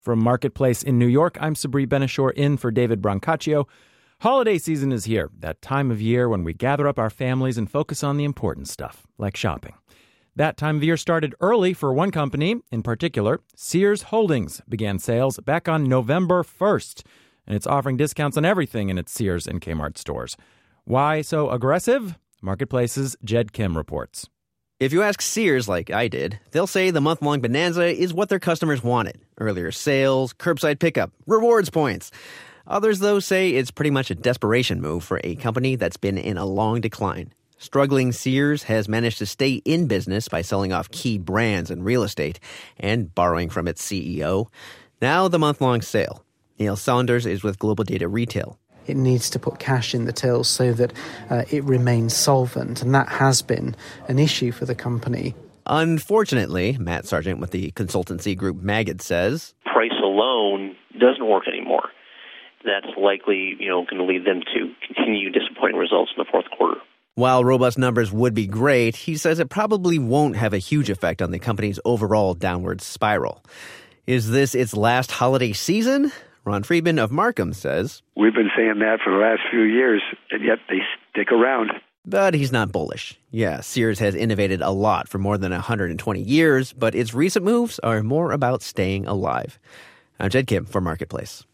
From Marketplace in New York, I'm Sabri Benishore in for David Brancaccio. Holiday season is here, that time of year when we gather up our families and focus on the important stuff, like shopping. That time of year started early for one company in particular. Sears Holdings began sales back on November 1st, and it's offering discounts on everything in its Sears and Kmart stores. Why so aggressive? Marketplace's Jed Kim reports. If you ask Sears like I did, they'll say the month-long bonanza is what their customers wanted. Earlier sales, curbside pickup, rewards points. Others, though, say it's pretty much a desperation move for a company that's been in a long decline. Struggling Sears has managed to stay in business by selling off key brands and real estate and borrowing from its CEO. Now the month-long sale. Neil Saunders is with Global Data Retail. It needs to put cash in the tills so that it remains solvent, and that has been an issue for the company. Unfortunately, Matt Sargent with the consultancy group Magid says, price alone doesn't work anymore. That's likely, going to lead them to continue disappointing results in the fourth quarter. While robust numbers would be great, he says it probably won't have a huge effect on the company's overall downward spiral. Is this its last holiday season? Ron Friedman of Markham says, we've been saying that for the last few years, and yet they stick around. But he's not bullish. Yeah, Sears has innovated a lot for more than 120 years, but its recent moves are more about staying alive. I'm Jed Kim for Marketplace.